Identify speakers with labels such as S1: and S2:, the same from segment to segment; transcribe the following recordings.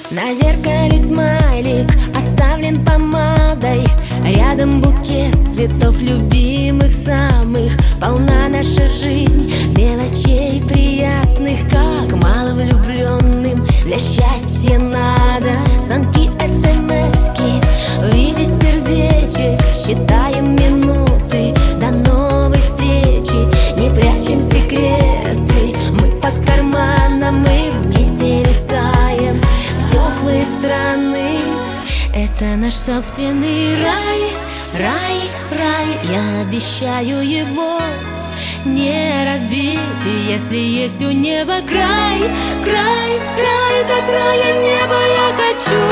S1: На зеркале смайлик оставлен помадой, рядом букет цветов любимых самых. Полна наша жизнь мелочей приятных, как мало влюбленным для счастья надо. Звонки, смски в виде сердечек, считаем минуты до новой встречи. Не прячем секреты, мы по карманам, мы вместе летаем в теплые страны. Это наш собственный рай, рай, рай. Я обещаю его не разбить. И если есть у неба край, край, край, до края неба я хочу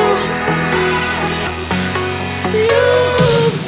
S1: любить.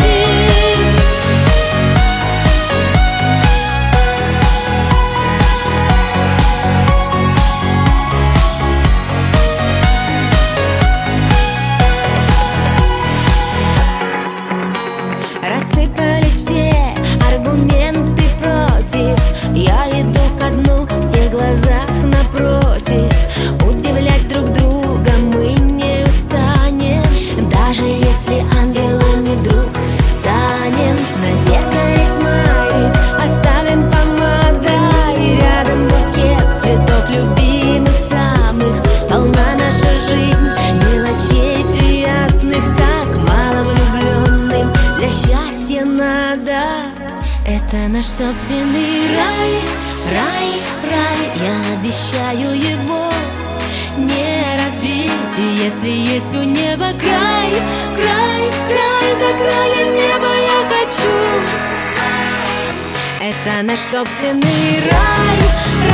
S1: Рассыпались все аргументы против. Я иду ко дну в тех глазах напротив. Удивлять друг друга мы не устанем, даже если ангелами вдруг станем. На зеркале смайлик оставлен помадой, рядом букет цветов любимых самых. Полна наша жизнь мелочей приятных, так мало влюбленным для счастья надо. Это наш собственный рай, рай, рай. Я обещаю его не разбить. И если есть у неба край, край, край, до края неба я хочу. Это наш собственный рай,